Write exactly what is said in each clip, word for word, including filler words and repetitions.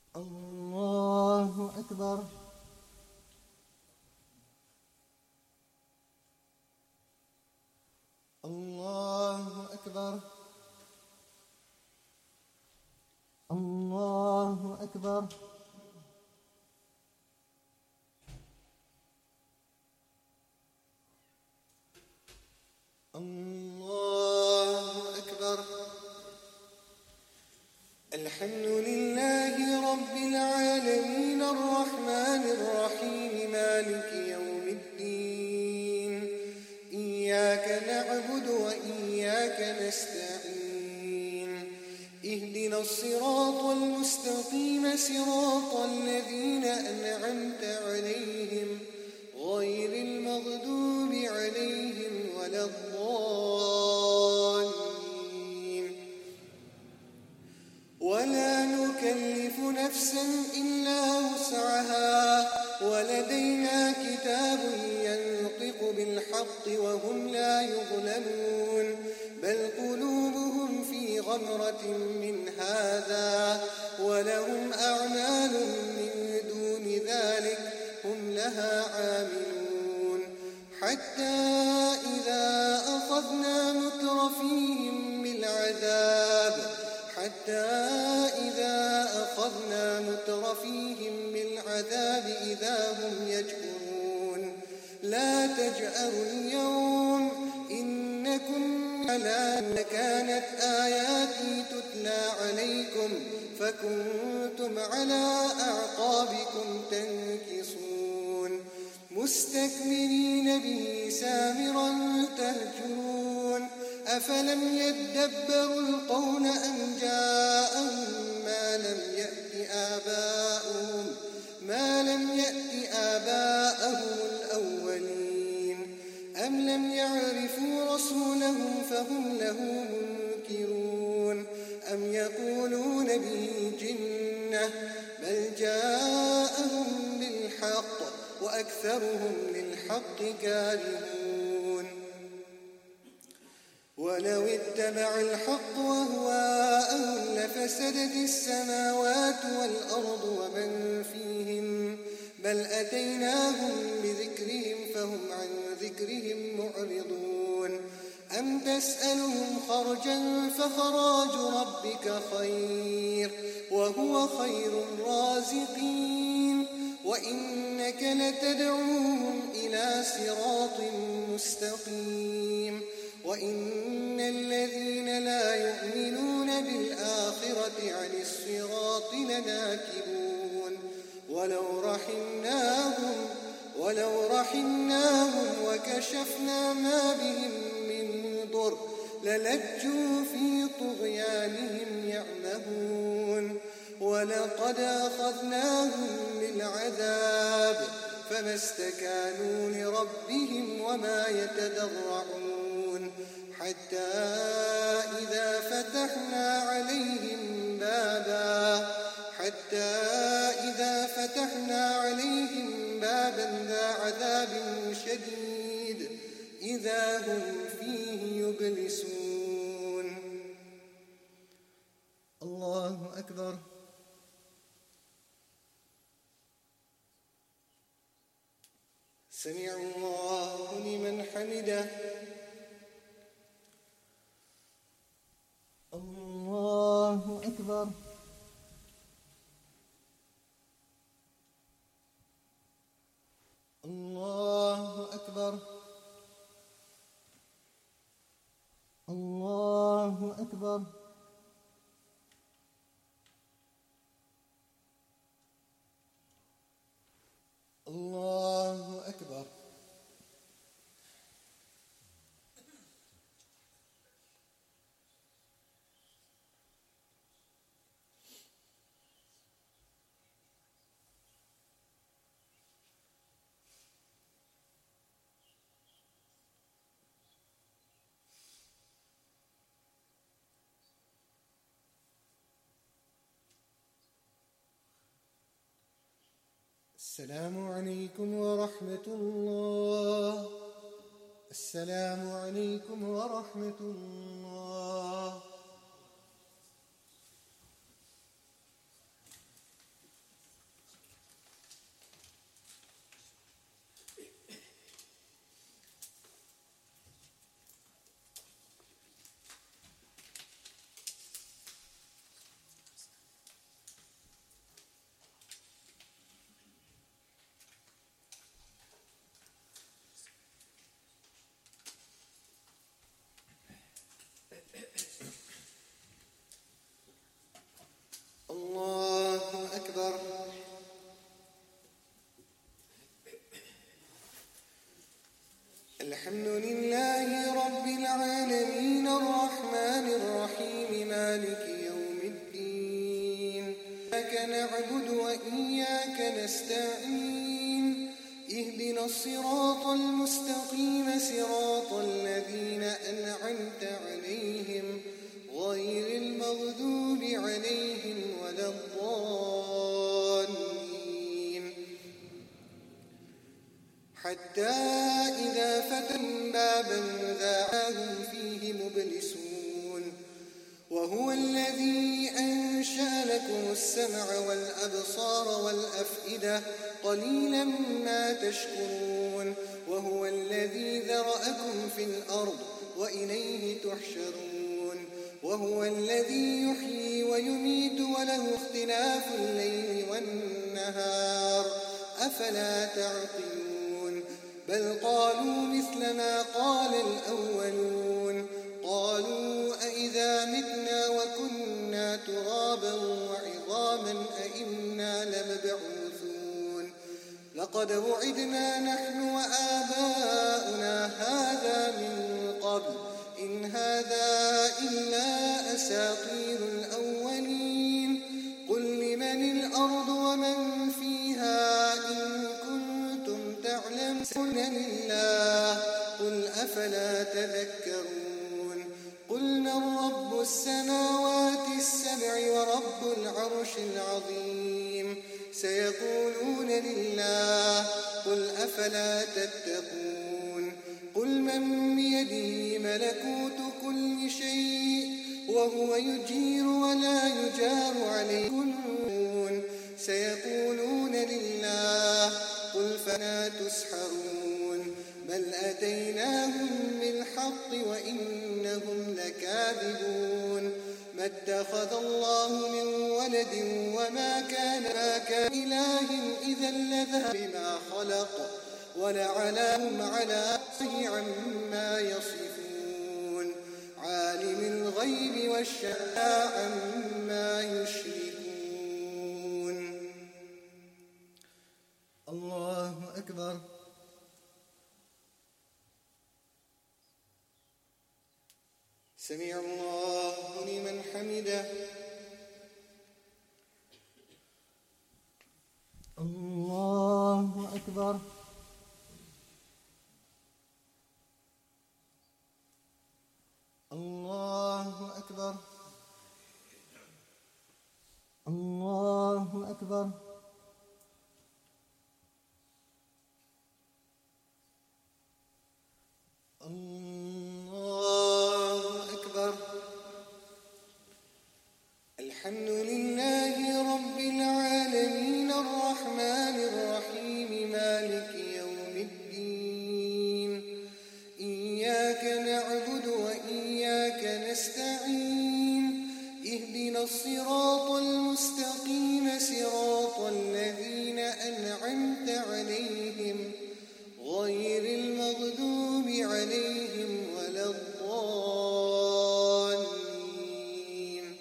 الله أكبر. الله أكبر. الله أكبر. الله أكبر. الحمد لله رب العالمين الرحمن الرحيم مالك يوم الدين. إياك نعبد وإياك نستعين. اهدنا الصراط المستقيم صراط الذين أنعمت عليهم غير المغضوب عليهم ولا الضالين. ولا نكلف نفسا إلا وسعها ولدينا كتاب ينطق بالحق وهم لا يظلمون. بل قلوبهم في غمرة من هذا ولهم أعمال من دون ذلك هم لها عاملون. حتى إذا أخذنا مترفيهم بالعذاب حتى إذا أخذنا مترفيهم بالعذاب إذا هم يجأرون. لا تجأروا اليوم إنكم على كانت آياتي تتلى عليكم فكنتم على أعقابكم تنكصون. مستكبرين به سامرا تهجرون. أفلم يدبروا القول أم جاءهم ما لم يأت آباؤهم ما لم يأت آباءهم الأولين. أم لم يعرفوا رسولهم فهم له منكرون. أم يقولون به جنة بل جاءهم بالحق وأكثرهم للحق كارهون. ولو اتبع الحق أهواءهم لفسدت السماوات والأرض ومن فيهن بل أتيناهم بذكرهم فهم عن ذكرهم معرضون. أم تسألهم خرجا فخراج ربك خير وهو خير الرازقين. وإنك لتدعوهم إلى صراط مستقيم. وإن الذين لا يؤمنون بالآخرة عن الصراط لناكبون. ولو رحمناهم ولو رحمناهم وكشفنا ما بهم من ضر للجوا في طغيانهم يعمهون. ولقد أخذناهم بالعذاب فما استكانوا لربهم وما يتضرعون. حتى إذا فتحنا عليهم بابا حتى إذا فتحنا عليهم بابا ذا عذاب شديد إذا هم فيه يبلسون. الله أكبر. سمع الله لمن حمده. الله أكبر. الله أكبر. الله أكبر. الله أكبر. السلام عليكم ورحمة الله. السلام عليكم ورحمة الله. الحمد لله رب العالمين الرحمن الرحيم مالك يوم الدين إياك نعبد وإياك نستعين اهدنا الصراط المستقيم صراط الذين أنعمت عليهم غير المغضوب عليهم ولا الضالين حتى إذا فتحوا بابا ذا هم فيه مبلسون وهو الذي أنشأ لكم السمع والأبصار والأفئدة قليلا ما تشكرون وهو الذي ذرأكم في الأرض وإليه تحشرون وهو الذي يحيي ويميت وله اختلاف الليل والنهار أفلا تعقلون بل قالوا مثل ما قال الأولون قالوا أئذا متنا وكنا ترابا وعظاما أئنا لمبعوثون لقد وعدنا نحن وآباؤنا هذا من قبل إن هذا إلا أساطير الأولين قل لمن الأرض ومن فيها إن كنتم تعلمون لله قل أفلا تذكرون قل من رب السماوات السبع ورب العرش العظيم سيقولون لله قل أفلا تتقون قل من بيده ملكوت كل شيء وهو يجير ولا يجار عليه سيقولون لله قل فلا تسحرون بل أتيناهم بالحق وإنهم لكاذبون ما اتخذ الله من ولد وما كان كان إله إذا لذهب بما خلق ولعناهم على عما يصفون عالم الغيب والشهادة عما يشركون الله أكبر سمع الله لمن حمده الله أكبر الله أكبر الله أكبر الله أكبر الحمد لله رب العالمين الرحمن الرحيم مالك يوم الدين إياك نعبد وإياك نستعين اهدنا الصراط المستقيم صراط الذين أنعمت عليهم غير المغضوب عليهم ولا الضالين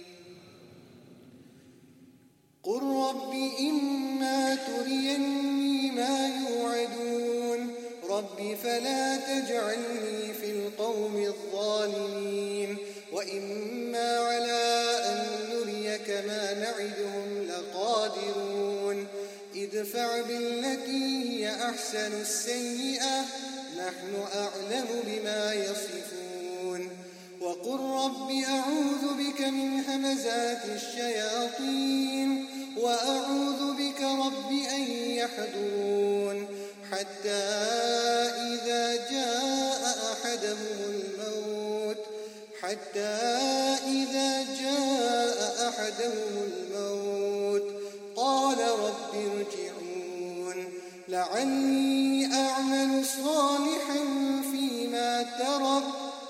قل رب إما تريني ما يوعدون رب فلا تجعلني في القوم الظالمين وإما على أن نريك ما نعدهم لقادرون ادفع بالتي هي أحسن السيئة نحن أعلم بما يصفون وقل رب أعوذ بك من همزات الشياطين وأعوذ بك رب أن يحضرون حتى إذا جاء أحدهم الموت حتى إذا جاء أحدهم الموت قال رب ارجعون لعلي أعمل صالحا فيما ترك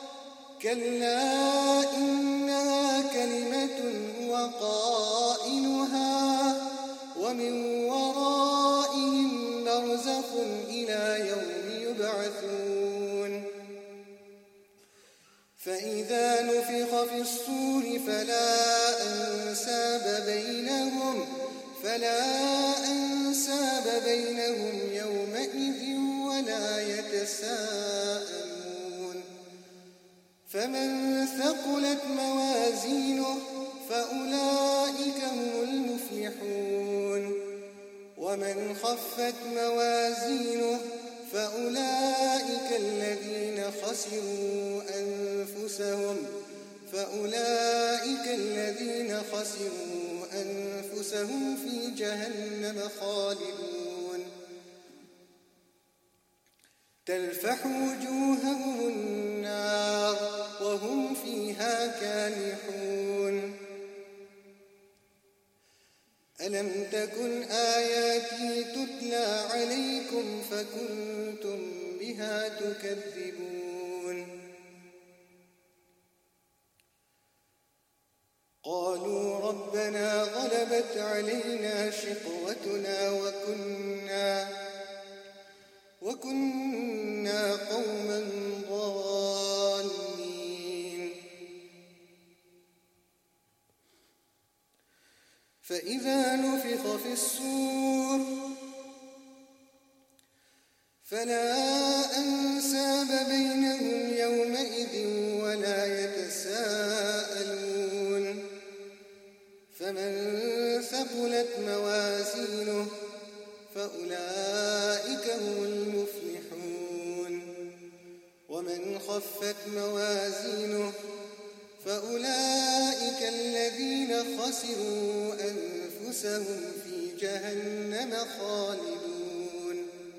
كلا إنها كلمة هو قائلها ومن ورائهم برزخ إلى يوم يبعثون فإذا نفخ في الصور فلا أنساب بينهم فلا أنساب بينهم يومئذ ولا يتساءلون فمن ثقلت موازينه فأولئك هم المفلحون ومن خفت موازينه فأولئك الذين خسروا أنفسهم فأولئك الذين خسروا أنفسهم في جهنم خالدون تلفح وجوههم النار وهم فيها كالحون ألم تكن آياتي تتلى عليكم فكنتم بها تكذبون قالوا ربنا غلبت علينا شقوتنا وكنا وكنا قوما ضالين فإذا نفخ في الصور فلا أنساب بينهم يومئذ ولا يتساءلون فمن ثقلت موازينه فأولئك هم المفلحون ومن خفت موازينه فأولئك الذين خسروا أنفسهم في جهنم خالدون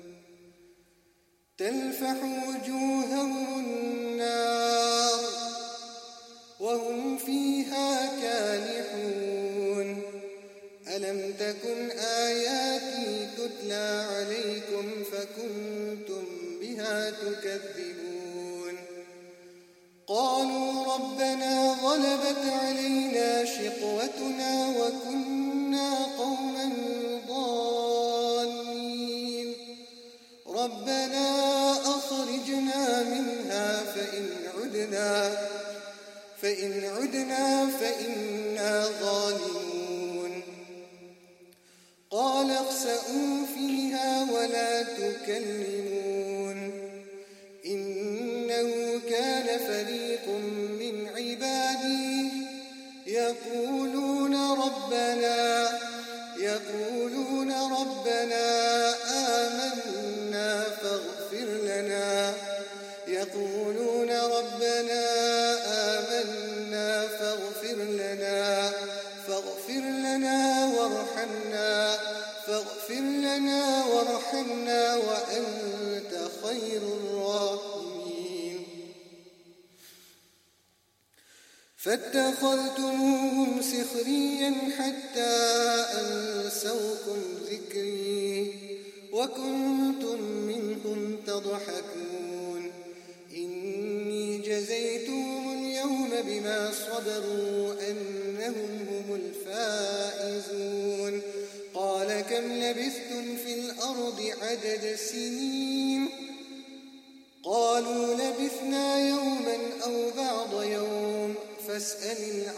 تلفح وجوههم النار وهم فيها كالحون ألم تكن آياتي تتلى عليكم فكنتم بها تكذبون قالوا ربنا غلبت علينا شقوتنا وكنا قوما ضالين ربنا أخرجنا منها فإن عدنا فإن عدنا فإنا ظالمون قال اخسئوا فيها ولا تكلمون إنه كان فريق من عبادي يقولون ربنا يقولون ربنا آمنا فاغفر لنا يقولون ربنا آمنا فاغفر لنا فاغفر لنا وارحمنا فاغفر لنا وارحمنا وأنت خير الراحمين فاتخذتموهم سخريا حتى أنسوكم ذكري وكنتم منهم تضحكون إني جزيتهم اليوم بما صبروا أنهم هم الفائزون قال كم لبثتم في الأرض عدد سنين قالوا لبثنا يوما أو بعض يوم فاسأل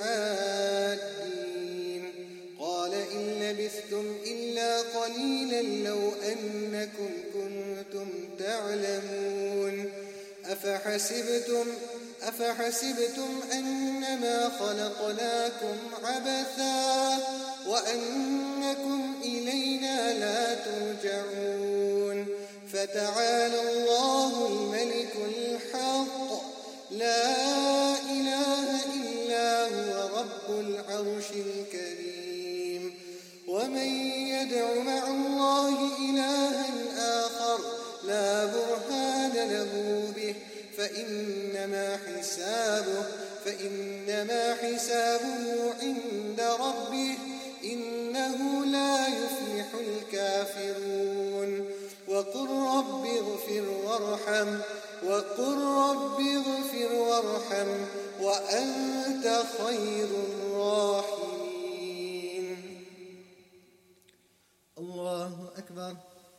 العادين قال إن لبثتم إلا قليلا لو أنكم كنتم تعلمون أفحسبتم أفحسبتم أنما خلقناكم عبثا وأنكم إلينا لا ترجعون فتعالى الله الملك الحق لا إله إلا هو رب العرش الكريم ومن يدع مع الله إلها آخر لا برهان له به فإنما حسابه فإنما حسابه عند ربه إنه لا يفلح الكافرون وقل رب اغفر وارحم وقل رب اغفر وارحم وأنت خير الراحمين. الله أكبر.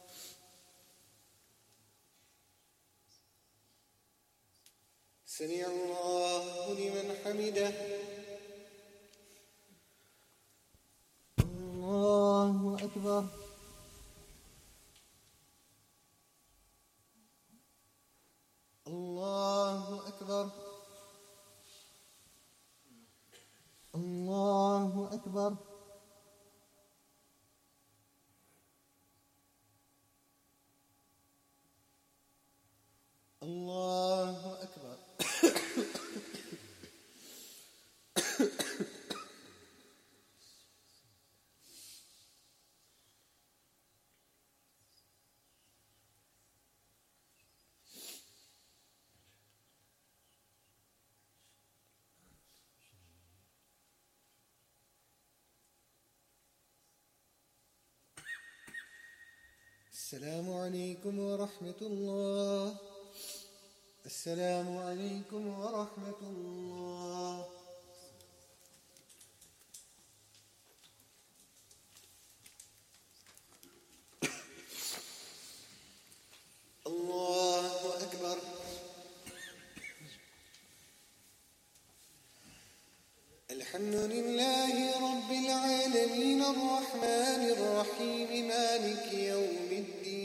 سمع الله لمن حمده. الله أكبر. الله أكبر. السلام عليكم ورحمة الله. السلام عليكم ورحمة الله. الله أكبر. الحمد لله رب العالمين الرحمن الرحيم مالك يوم